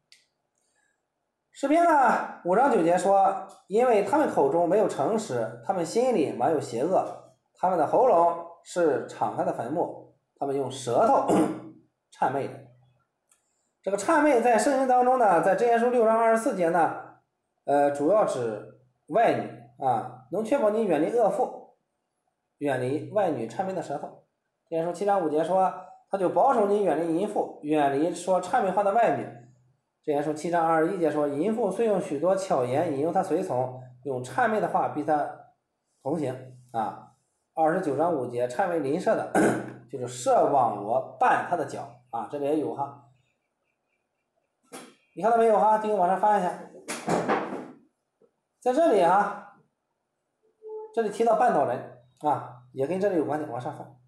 诗篇呢五章九节说，因为他们口中没有诚实，他们心里满有邪恶，他们的喉咙是敞开的坟墓，他们用舌头谄媚人。这个谄媚在圣经当中呢，在箴言书六章二十四节呢，呃，主要指外女啊，能确保你远离恶妇，远离外女谄媚的舌头。箴言书七章五节说，他就保守你远离淫妇，远离说谄媚话的外女。 箴言书七章二十一节说，淫妇虽用许多巧言引诱他随从，用谄媚的话逼他同行啊。二十九章五节，谄媚邻舍的就是设网罗绊他的脚啊，这里也有哈，你看到没有哈？继续往上翻一下，在这里啊，这里提到绊倒人啊，也跟这里有关系，往上翻。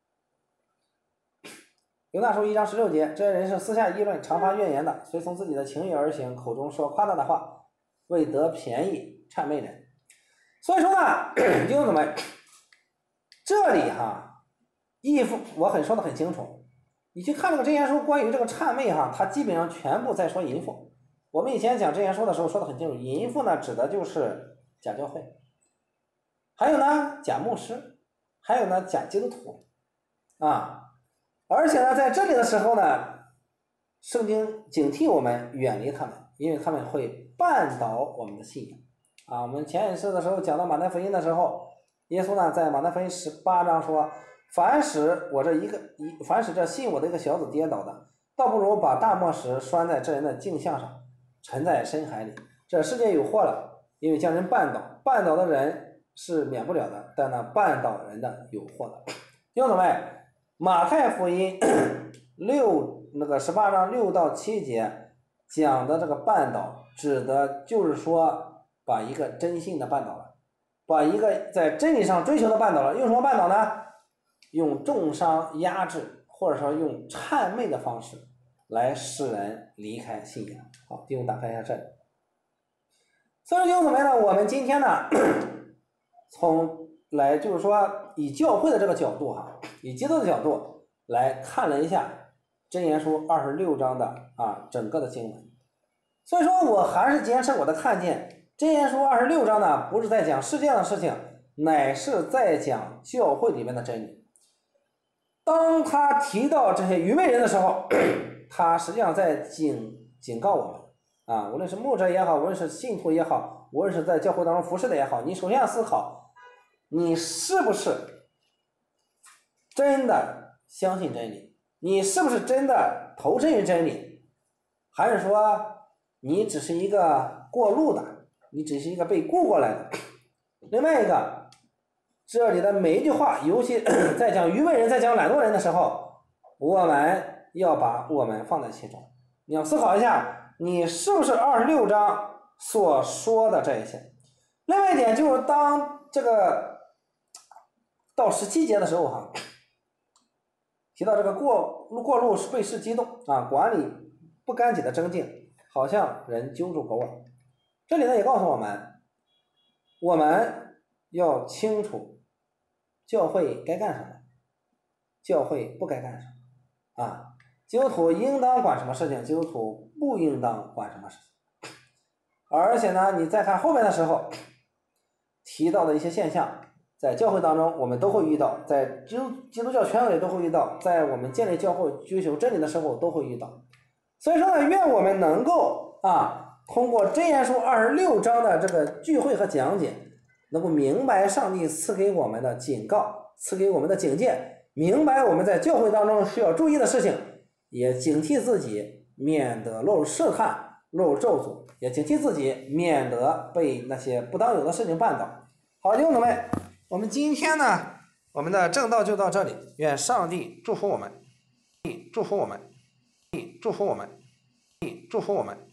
犹大书一章十六节，这些人是私下议论，常发怨言的，随从自己的情欲而行，口中说夸大的话，为得便宜谄媚人。所以说呢，弟兄姊妹，这里哈，义父我很说的很清楚，你去看这个箴言书关于这个谄媚哈，它基本上全部在说淫妇。我们以前讲箴言书的时候说的很清楚，淫妇呢指的就是假教会，还有呢假牧师，还有呢假基督徒啊。而且呢，在这里的时候呢，圣经警惕我们远离他们，因为他们会绊倒我们的信仰啊。我们前一次的时候讲到马太福音的时候，耶稣呢在马太福音十八章说，凡使我这一个一凡使这信我的一个小子跌倒的，倒不如把大磨石拴在这人的颈项上，沉在深海里。这世界有祸了，因为将人绊倒，绊倒的人是免不了的，但那绊倒人的有祸的。弟兄姊妹，马太福音六那个十八章六到七节讲的这个绊倒，指的就是说把一个真信的绊倒了，把一个在真理上追求的绊倒了。用什么绊倒呢？用重伤压制，或者说用谄媚的方式来使人离开信仰。好，弟兄打开一下这里。所以弟兄姊妹呢，我们今天呢，从来就是说以教会的这个角度哈，以基督的角度来看了一下箴言书二十六章的啊整个的经文。所以说我还是坚持我的看见，箴言书二十六章呢不是在讲世界上的事情，乃是在讲教会里面的真理。当他提到这些愚昧人的时候，他实际上在警警告我们啊，无论是牧者也好，无论是信徒也好，无论是在教会当中服侍的也好，你首先要思考，你是不是真的相信真理？你是不是真的投身于真理？还是说你只是一个过路的，你只是一个被雇过来的？另外一个，这里的每一句话，尤其在讲愚昧人，在讲懒惰人的时候，我们要把我们放在其中。你要思考一下，你是不是二十六章所说的这一些？另外一点就是，当这个到十七节的时候哈，提到这个过路过路是被视激动啊，管理不干净的争竞，好像人揪住狗耳。这里呢也告诉我们，我们要清楚教会该干什么，教会不该干什么啊。基督徒应当管什么事情，基督徒不应当管什么事情。而且呢，你再看后面的时候提到的一些现象，在教会当中我们都会遇到，在基督基督教权威都会遇到，在我们建立教会追求真理的时候都会遇到。所以说呢，愿我们能够啊，通过箴言书二十六章的这个聚会和讲解，能够明白上帝赐给我们的警告，赐给我们的警戒，明白我们在教会当中需要注意的事情，也警惕自己，免得落入试探，落入咒诅，也警惕自己，免得被那些不当有的事情绊倒。好，弟兄姊妹，我们今天呢，我们的正道就到这里，愿上帝祝福我们，祝福我们，祝福我们，祝福我们。